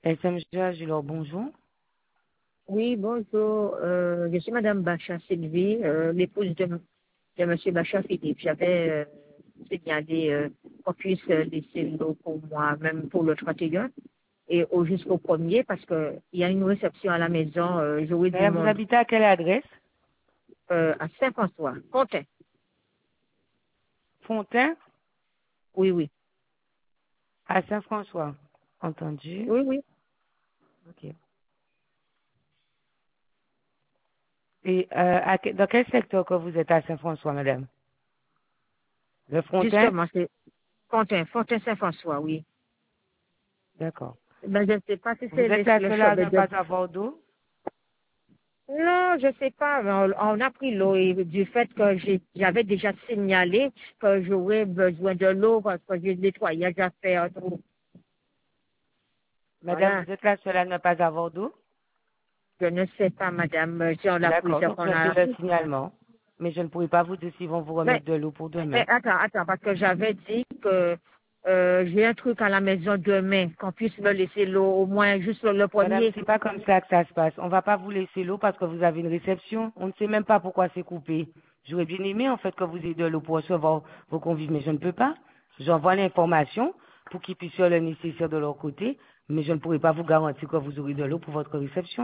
SMG Agilor, bonjour. Oui, bonjour. Je suis Madame Bacha Sylvie, l'épouse de Monsieur Bacha Philippe. J'avais signalé qu'on puisse laisser l'eau pour moi, même pour le 31 et jusqu'au premier, parce qu'il y a une réception à la maison. J'aurais du Madame, vous monde habitez à quelle adresse? à Saint-François. Contin. Fontaine, Oui, oui. à Saint-François. Entendu. Oui, oui. Ok. Et dans quel secteur que vous êtes à Saint-François, madame? Le Frontin? Justement, c'est Contin, Fontaine-Saint-François, oui. D'accord. Ben, je ne sais pas si Vous c'est êtes la le seule shop à ne de... pas avoir d'eau? Non, je sais pas. Mais on a pris l'eau et du fait que j'avais déjà signalé que j'aurais besoin de l'eau parce que j'ai le nettoyage à faire. Donc, Madame, voilà. vous êtes la seule à ne pas avoir d'eau? Je ne sais pas, madame, si on l'a pris, D'accord. c'est Donc, qu'on je fais a... le signalement. Mais je ne pourrai pas vous dire s'ils vont vous Mais, remettre de l'eau pour demain. attends, parce que j'avais dit que j'ai un truc à la maison demain, qu'on puisse me laisser l'eau, au moins juste le Madame, premier. c'est pas comme ça que ça se passe. On va pas vous laisser l'eau parce que vous avez une réception. On ne sait même pas pourquoi c'est coupé. J'aurais bien aimé, en fait, que vous ayez de l'eau pour recevoir vos convives, mais je ne peux pas. J'envoie l'information pour qu'ils puissent faire le nécessaire de leur côté, mais je ne pourrai pas vous garantir que vous aurez de l'eau pour votre réception.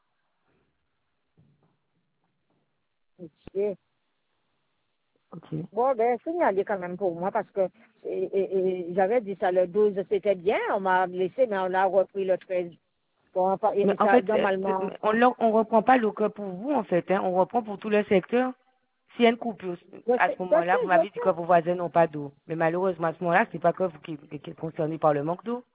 Ok. Ok. Bon, ben, signalez quand même pour moi parce que j'avais dit ça le 12, c'était bien, on m'a laissé, mais on a repris le 13. Bon, enfin, Mais et en ça, fait, normalement, on reprend pas l'eau que pour vous, en fait, hein. On reprend pour tout le secteur. S'il y a une coupure, je à sais, ce je moment-là, vous sais, je m'avez dit que sais. vos voisins n'ont pas d'eau. Mais malheureusement, à ce moment-là, c'est pas que vous qui êtes concerné par le manque d'eau.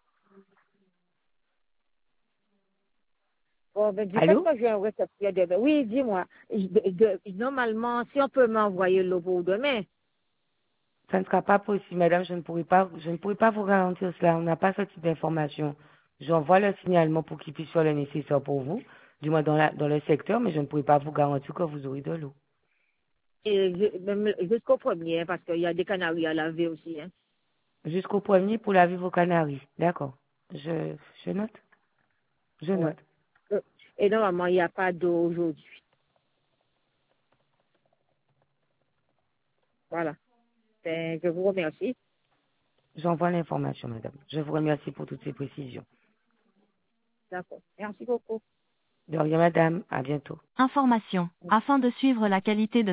Bon, ben, du fait Allô? que j'ai un récepteur demain, oui, dis-moi, normalement, si on peut m'envoyer l'eau pour demain, Ça ne sera pas possible, madame. Je ne pourrai pas vous garantir cela. On n'a pas ce type d'information. J'envoie le signalement pour qu'il puisse faire le nécessaire pour vous, du moins dans le secteur, mais je ne pourrai pas vous garantir que vous aurez de l'eau. même jusqu'au premier, hein, parce qu'il y a des canaries à laver aussi, hein. Jusqu'au premier pour laver vos canaries. D'accord. Je note. Je Ouais. note. Et normalement, il n'y a pas d'eau aujourd'hui. Voilà. Ben, je vous remercie. J'envoie l'information, madame. Je vous remercie pour toutes ces précisions. D'accord. Merci beaucoup. De rien, madame. À bientôt. Information. Afin de suivre la qualité de